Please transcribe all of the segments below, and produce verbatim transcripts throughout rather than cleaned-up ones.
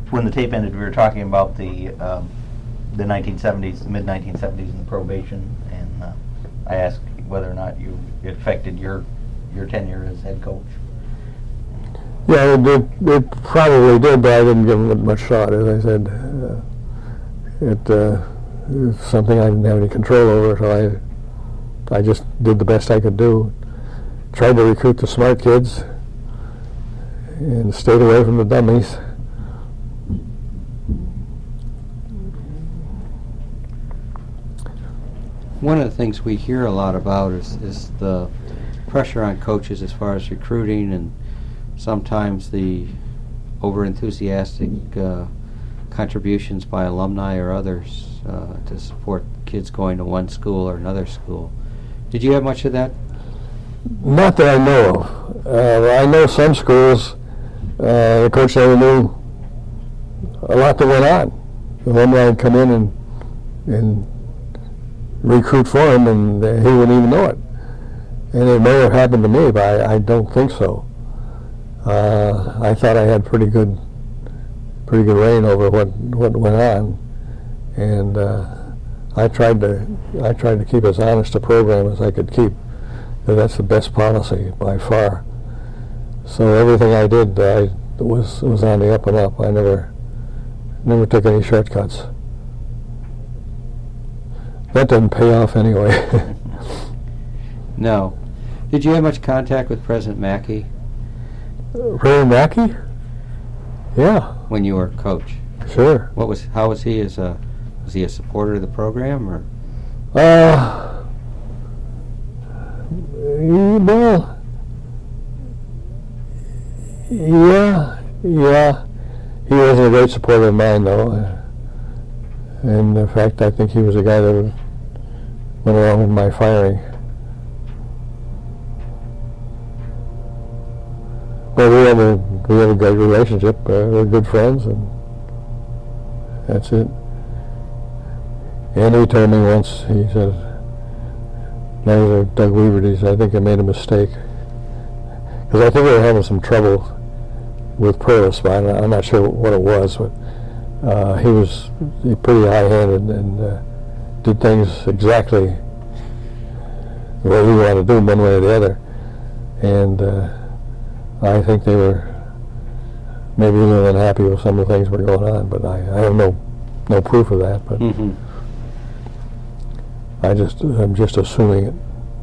when the tape ended, we were talking about the um, the nineteen seventies, the mid nineteen seventies, and the probation, and uh, I asked whether or not you it affected your your tenure as head coach. Yeah, it, it, it probably did, but I didn't give it much thought. As I said, uh, it, uh, it was something I didn't have any control over, so I I just did the best I could do. Tried to recruit the smart kids and stayed away from the dummies. One of the things we hear a lot about is, is the pressure on coaches as far as recruiting, and sometimes the over-enthusiastic uh, contributions by alumni or others uh, to support kids going to one school or another school. Did you have much of that? Not that I know of. Uh, I know some schools, uh, the coach never knew a lot that went on. The alumni would come in and, and recruit for him, and uh, he wouldn't even know it. And it may have happened to me, but I, I don't think so. Uh, I thought I had pretty good, pretty good reign over what what went on, and uh, I tried to I tried to keep as honest a program as I could keep. That's the best policy by far. So everything I did I was was on the up and up. I never never took any shortcuts. That didn't pay off anyway. No. Did you have much contact with President Mackey? Ray Mackey? Yeah. When you were coach? Sure. What was? How was he as a? Was he a supporter of the program, or? Uh. Well. Yeah. Yeah. He wasn't a great supporter of mine, though. Uh, and in fact, I think he was the guy that went along with my firing. Well, we have a we have a good relationship. Uh, we're good friends, and that's it. And he told me once, he said, "That was Doug Weaver." He said, "I think I made a mistake," because I think we were having some trouble with Purvis, but I'm, I'm not sure what it was. But uh, he was he pretty high-handed and uh, did things exactly the way we wanted to do, one way or the other, and. Uh, I think they were maybe a little unhappy with some of the things that were going on, but I, I have no no proof of that. But mm-hmm. I just I'm just assuming it.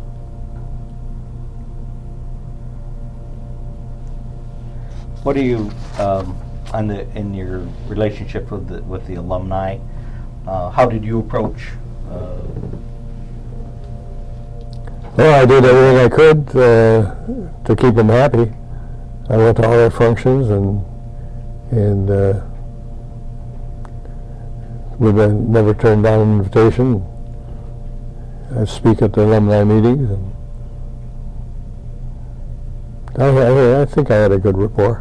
What do you um, on the in your relationship with the with the alumni? Uh, how did you approach? Uh, well, I did everything I could uh, to keep them happy. I went to all their functions and and uh, would never turn down an invitation. I'd speak at the alumni meetings, and I, I, I think I had a good rapport.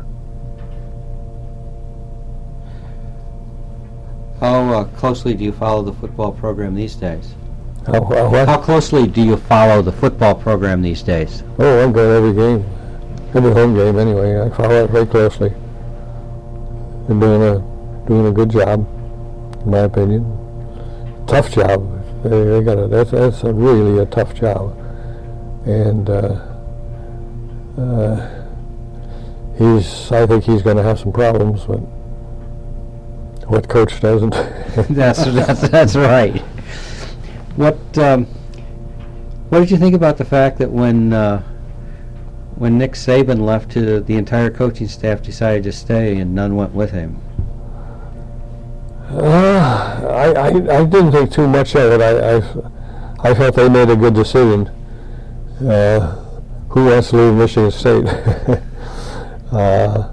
How uh, closely do you follow the football program these days? How, how, what? How closely do you follow the football program these days? Oh, I'm going every game. Every home game, anyway. I follow it very closely. They're doing a doing a good job, in my opinion. Tough job. They, they got a, that's that's a really a tough job, and uh, uh, he's. I think he's going to have some problems, but what coach doesn't? that's that's that's right. What um, what did you think about the fact that when? Uh, When Nick Saban left, to the entire coaching staff decided to stay, and none went with him? Uh, I, I I didn't think too much of it. I I, I thought they made a good decision. Uh, who wants to leave Michigan State? uh,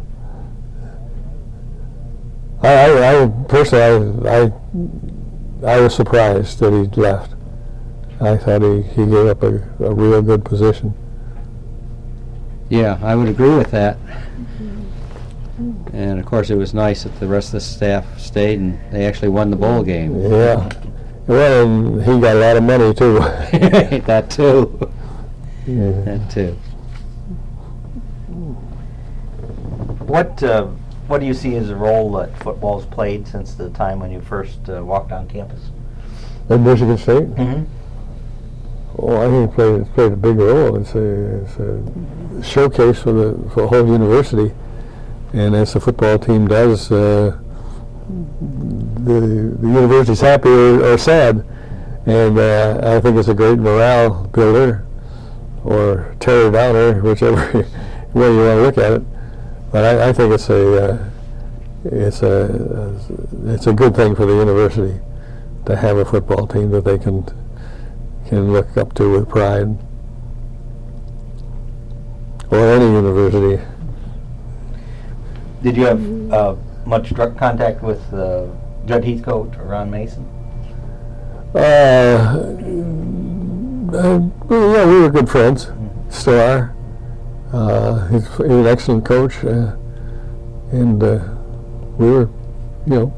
I, I, I personally I, I I was surprised that he left. I thought he, he gave up a, a real good position. Yeah, I would agree with that. And of course, it was nice that the rest of the staff stayed, and they actually won the bowl game. Yeah. Well, and he got a lot of money too. That too. Yeah. That too. what uh, What do you see as the role that football's played since the time when you first uh, walked on campus? At Michigan State? Mm-hmm. Oh, I think it played, it's played a big role. It's a, it's a showcase for the, for the whole university. And as the football team does, uh, the, the university's happy or, or sad. And uh, I think it's a great morale builder or terror downer, whichever way you want to look at it. But I, I think it's a uh, it's a it's a good thing for the university to have a football team that they can can look up to with pride, or any university. Did you have uh, much direct contact with uh, Judd Heathcote or Ron Mason? Uh, uh, well, yeah, we were good friends, mm-hmm. Still are. Uh, he's, he's an excellent coach, uh, and uh, we were, you know,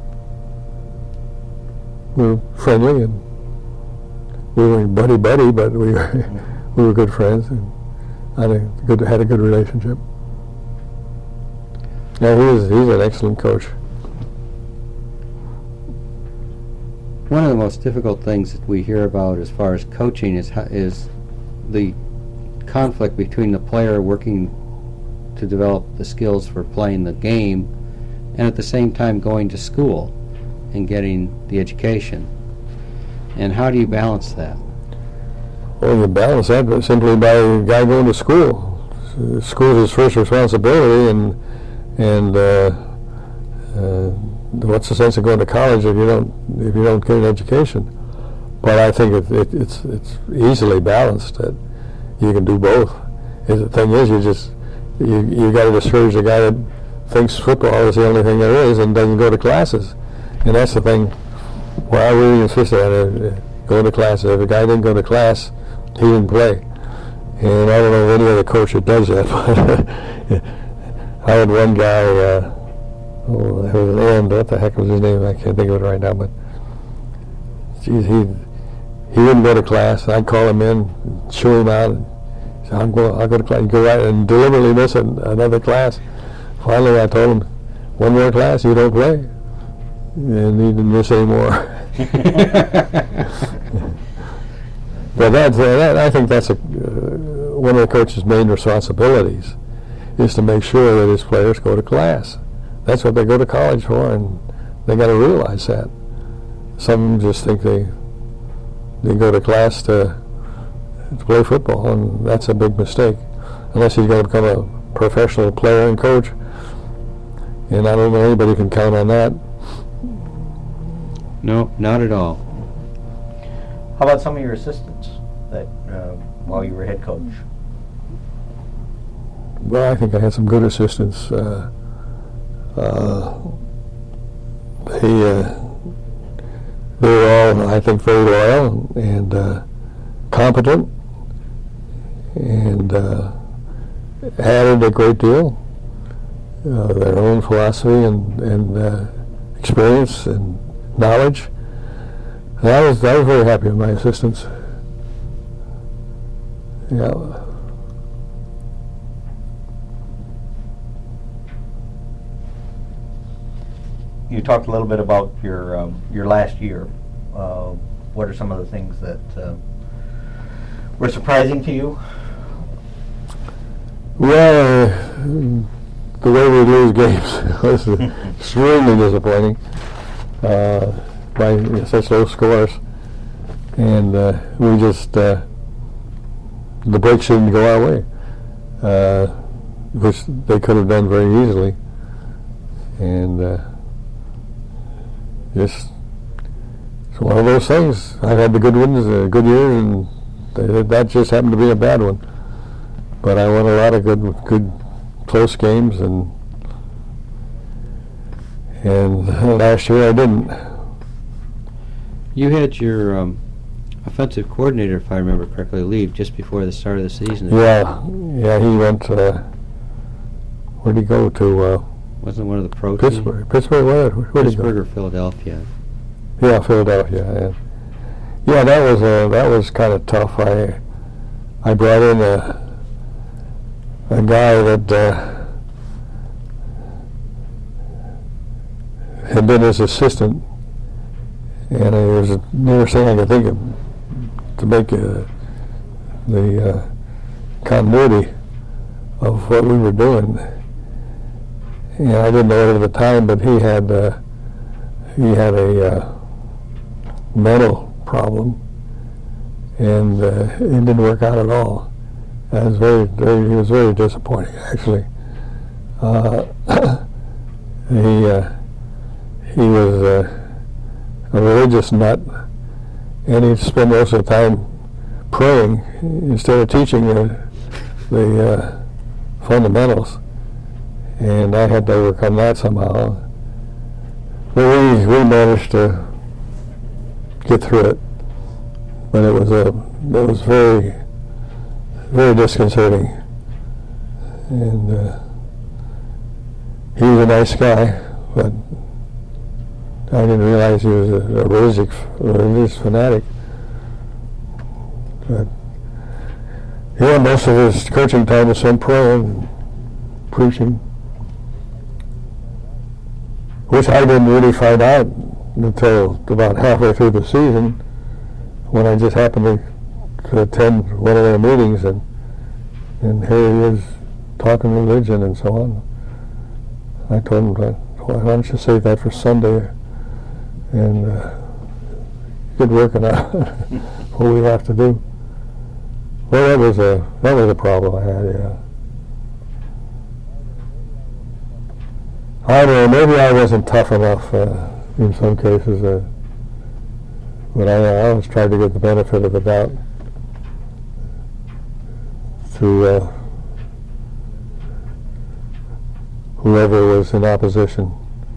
we were friendly, and we weren't buddy buddy, but we were mm-hmm. we were good friends, and had a good had a good relationship. Yeah, he is he's an excellent coach. One of the most difficult things that we hear about as far as coaching is is the conflict between the player working to develop the skills for playing the game and at the same time going to school and getting the education. And how do you balance that? Well, you balance that simply by a guy going to school. School is his first responsibility, and and uh, uh, what's the sense of going to college if you don't if you don't get an education? But I think it, it, it's it's easily balanced. That you can do both. The thing is, you just you you got to discourage the guy that thinks football is the only thing there is and doesn't go to classes, and that's the thing. Well, I really insist on it. Going to classes. If a guy didn't go to class, he didn't play. And I don't know of any other coach that does that. But I had one guy. Uh, oh, there was an end. What the heck was his name? I can't think of it right now. But geez, he he wouldn't go to class. I'd call him in, chew him out. And say, I'll go. I'll go to class. He'd go right and deliberately miss an, another class. Finally, I told him, one more class, you don't play. And he didn't miss any more. But that's, uh, that, I think that's a, uh, one of the coach's main responsibilities, is to make sure that his players go to class. That's what they go to college for, and they got to realize that. Some just think they they go to class to, to play football, and that's a big mistake. Unless he's going to become a professional player and coach, and I don't know anybody can count on that. No, not at all. How about some of your assistants that uh, while you were head coach? Well, I think I had some good assistants. Uh, uh, they, uh, they were all, I think, very loyal and uh, competent, and uh, added a great deal of their own philosophy and, and uh, experience and knowledge. And I was I was very happy with my assistants. Yeah. You talked a little bit about your um, your last year. Uh, what are some of the things that uh, were surprising to you? Well, uh, the way we lose games was extremely disappointing. Uh, by such low scores, and uh, we just uh, the breaks didn't go our way, uh, which they could have done very easily, and uh, just it's one of those things. I've had the good ones, uh, good years, and th- that just happened to be a bad one. But I won a lot of good, good, close games, and and last year I didn't. You had your um, offensive coordinator, if I remember correctly, leave just before the start of the season. Yeah, yeah, he went. Uh, where'd he go to? Uh, Wasn't one of the pro Pittsburgh. teams? Pittsburgh. Where? Where'd he go? Pittsburgh or Philadelphia? Yeah, Philadelphia. Yeah, yeah, that was uh, that was kind of tough. I I brought in a a guy that uh, had been his assistant, and it was the nearest thing I could think of to make uh, the uh, continuity of what we were doing. And I didn't know it at the time, but he had uh, he had a uh, mental problem, and uh, it didn't work out at all. I was very, very, he was very disappointing, actually. Uh, he uh, he was uh, a religious nut, and he'd spend most of the time praying instead of teaching the, the uh, fundamentals. And I had to overcome that somehow. But we, we managed to get through it. But it was a it was very very disconcerting. And uh, he was a nice guy, but I didn't realize he was a, a religious a religious fanatic. But yeah, most of his coaching time was spent praying, preaching, which I didn't really find out until about halfway through the season, when I just happened to, to attend one of their meetings, and and here he is talking religion and so on. I told him, why don't you save that for Sunday and uh, get working out what we have to do. Well, that was a that was a problem I had. Yeah. I don't know, maybe I wasn't tough enough uh, in some cases, uh, but I, I always tried to get the benefit of the doubt to uh, whoever was in opposition.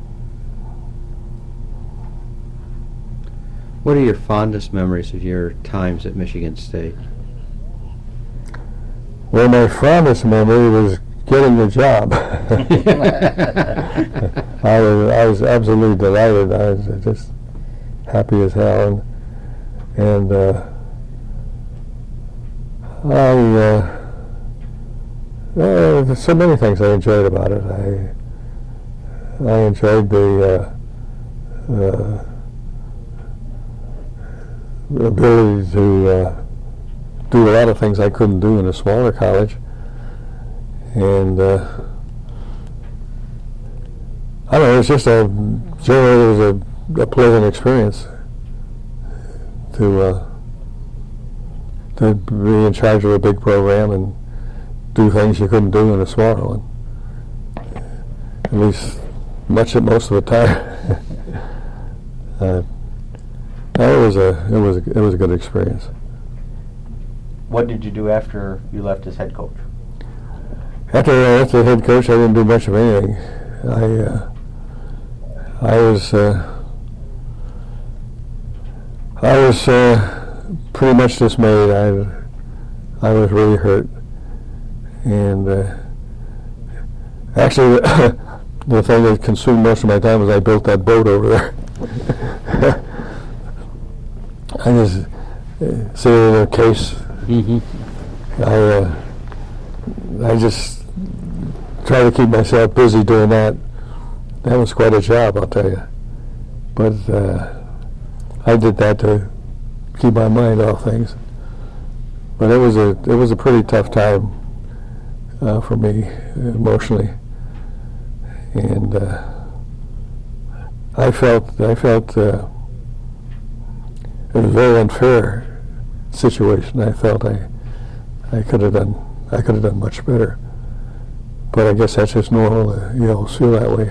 What are your fondest memories of your times at Michigan State? Well, my fondest memory was getting the job. I was I was absolutely delighted. I was just happy as hell, and, and uh, I uh, uh, there's so many things I enjoyed about it. I I enjoyed the uh, uh, ability to uh, do a lot of things I couldn't do in a smaller college. And uh, I don't know, it was just a, generally it was a, a pleasant experience to uh, to be in charge of a big program and do things you couldn't do in a smaller one. At least much of most of the time. uh, it was a it was a, it was a good experience. What did you do after you left as head coach? After I left the head coach, I didn't do much of anything. I uh, I was uh, I was uh, pretty much dismayed. I I was really hurt, and uh, actually, the thing that consumed most of my time was I built that boat over there. I just uh, sailed in a case. Mm-hmm. I uh, I just try to keep myself busy doing that. That was quite a job, I'll tell you. But uh, I did that to keep my mind off things. But it was a it was a pretty tough time uh, for me emotionally, and uh, I felt I felt uh, it was a very unfair situation. I felt I I could have done I could have done much better. But I guess that's just normal. Uh, you always feel that way.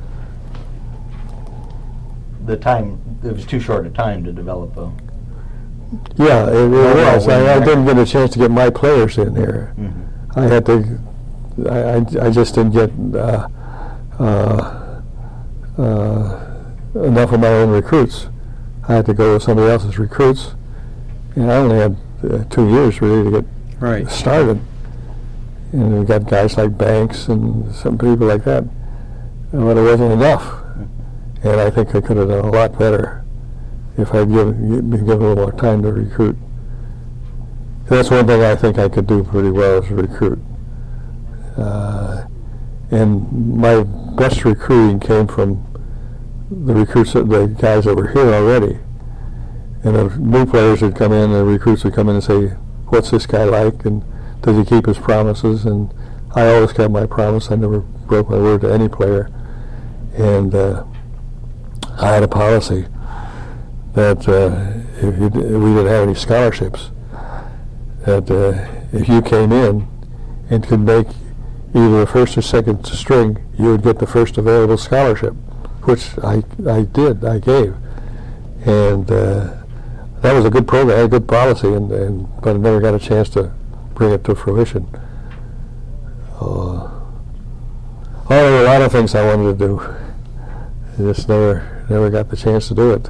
The time, it was too short a time to develop a... Yeah, it, it well, was. I, I didn't get a chance to get my players in there. Mm-hmm. I had to, I, I, I just didn't get uh, uh, uh, enough of my own recruits. I had to go with somebody else's recruits. And I only had uh, two years really to get right. started. And we got guys like Banks and some people like that. But it wasn't enough. And I think I could have done a lot better if I'd given, been given a little more time to recruit. That's one thing I think I could do pretty well is recruit. Uh, and my best recruiting came from the recruits, the guys that were here already. And the new players would come in, and the recruits would come in and say, what's this guy like, and does he keep his promises? And I always kept my promise. I never broke my word to any player. And uh, I had a policy that uh, if, you, if we didn't have any scholarships, that uh, if you came in and could make either the first or second string, you would get the first available scholarship, which I I did, I gave. And uh, that was a good program, a good policy, and, and but I never got a chance to bring it to fruition. Uh, oh, there were a lot of things I wanted to do. I just never never got the chance to do it.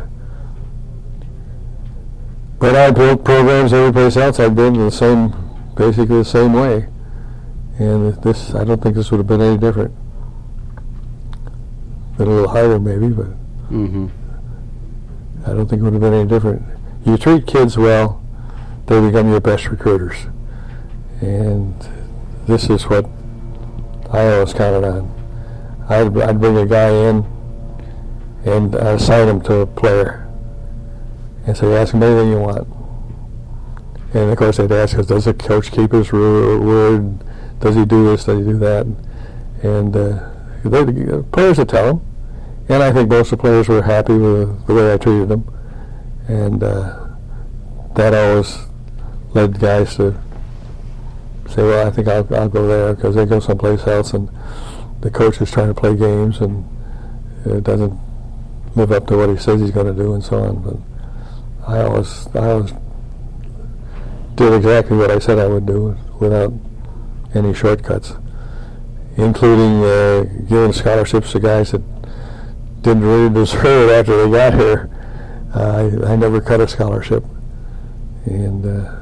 But I built programs every place else I've been in the same, basically the same way. And this, I don't think this would have been any different. Been a little harder maybe, but Mm-hmm. I don't think it would have been any different. You treat kids well, they become your best recruiters. And this is what I always counted on. I'd, I'd bring a guy in and assign him to a player and say, ask him anything you want. And of course they'd ask us, does the coach keep his word? Does he do this? Does he do that? And uh, the players would tell him. And I think most of the players were happy with the way I treated them. And uh, that always led guys to say, well, I think I'll, I'll go there, because they go someplace else and the coach is trying to play games and it doesn't live up to what he says he's going to do and so on. But I always, I always did exactly what I said I would do without any shortcuts, including uh, giving scholarships to guys that didn't really deserve it after they got here. Uh, I, I never cut a scholarship, and uh,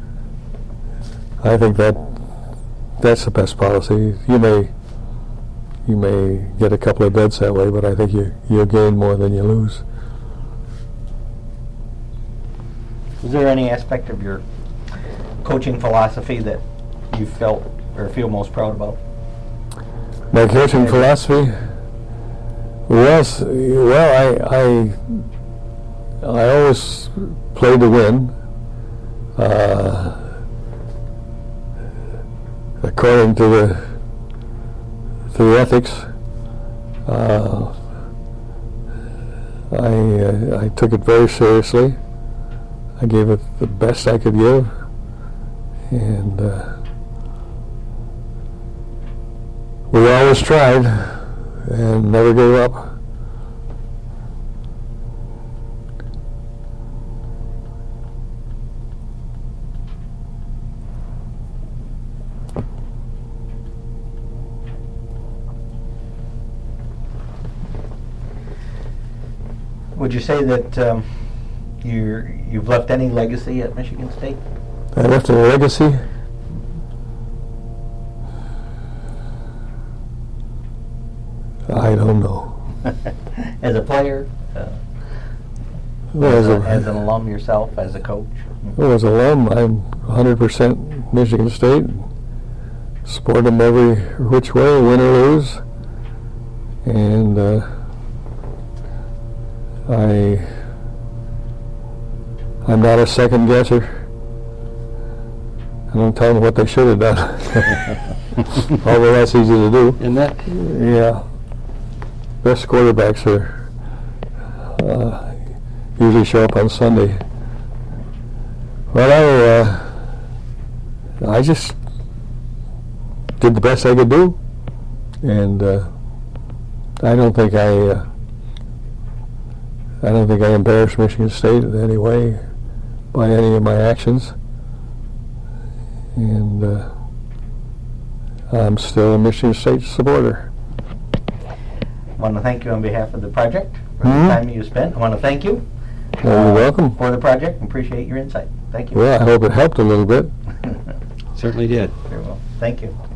I think that that's the best policy. You may you may get a couple of deads that way, but I think you you gain more than you lose. Is there any aspect of your coaching philosophy that you felt or feel most proud about? My coaching philosophy was, well, I I, I always played to win, uh, according to the to the ethics. Uh, I uh, I took it very seriously. I gave it the best I could give, and uh, we always tried and never gave up. Would you say that um, you're, you've left any legacy at Michigan State? I left a legacy. I don't know. As a player, uh, Well, as, as, a, a, as an alum yourself, as a coach? well, as an alum, I'm one hundred percent Michigan State. Support them every which way, win or lose. And uh, I, I'm not a second guesser. I don't tell them what they should have done. Although that's easy to do. And that, Yeah. Best quarterbacks are uh, usually show up on Sunday. Well, I, uh, I just did the best I could do, and uh, I don't think I, uh, I don't think I embarrassed Michigan State in any way by any of my actions, and uh, I'm still a Michigan State supporter. I want to thank you on behalf of the project for Mhm. the time you spent. I want to thank you Well, you're welcome. for the project and appreciate your insight. Thank you. Well, I hope it helped a little bit. certainly did. Very well. Thank you.